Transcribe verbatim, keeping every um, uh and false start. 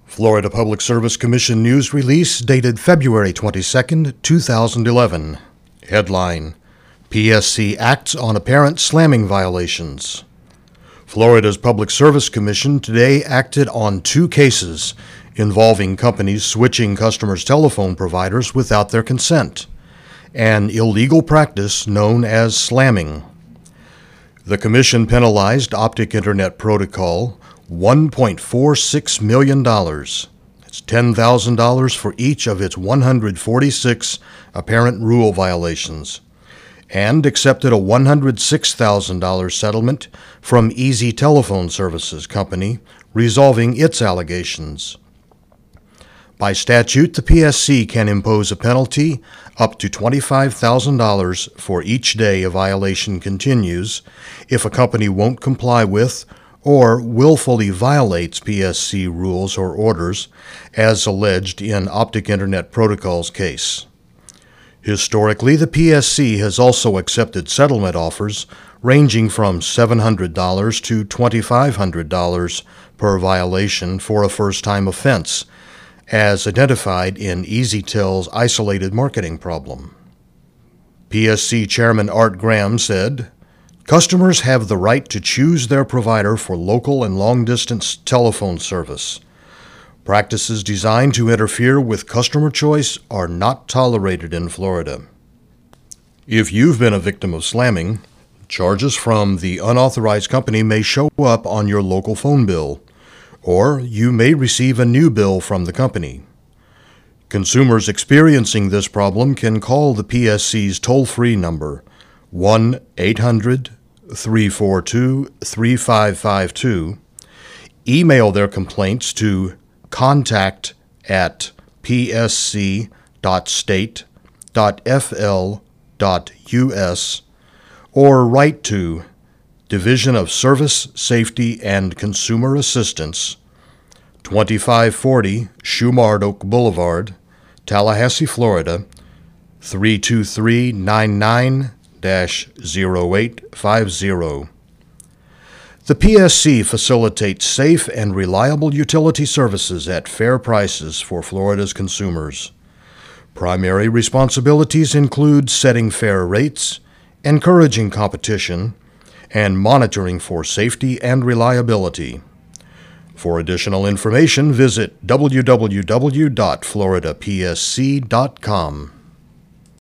Florida Public Service Commission news release dated February twenty-second, two thousand eleven. Headline: P S C acts on apparent slamming violations. Florida's Public Service Commission today acted on two cases involving companies switching customers' telephone providers without their consent, an illegal practice known as slamming. The Commission penalized Optic Internet Protocol one point four six million dollars. That's ten thousand dollars for each of its one hundred forty-six apparent rule violations, and accepted a one hundred six thousand dollars settlement from Easy Telephone Services Company, resolving its allegations. By statute, the P S C can impose a penalty up to twenty-five thousand dollars for each day a violation continues if a company won't comply with or willfully violates P S C rules or orders, as alleged in Optic Internet Protocol's case. Historically, the P S C has also accepted settlement offers ranging from seven hundred dollars to twenty-five hundred dollars per violation for a first-time offense, as identified in EasyTel's isolated marketing problem. P S C Chairman Art Graham said, "Customers have the right to choose their provider for local and long-distance telephone service. Practices designed to interfere with customer choice are not tolerated in Florida." If you've been a victim of slamming, charges from the unauthorized company may show up on your local phone bill, or you may receive a new bill from the company. Consumers experiencing this problem can call the P S C's toll-free number, one eight hundred, three four two, three five five two, email their complaints to contact at p s c dot state dot f l dot u s, or write to Division of Service, Safety, and Consumer Assistance, twenty-five forty Shumard Oak Boulevard, Tallahassee, Florida, three two three nine nine dash zero eight five zero. The P S C facilitates safe and reliable utility services at fair prices for Florida's consumers. Primary responsibilities include setting fair rates, encouraging competition, and monitoring for safety and reliability. For additional information, visit w w w dot florida p s c dot com.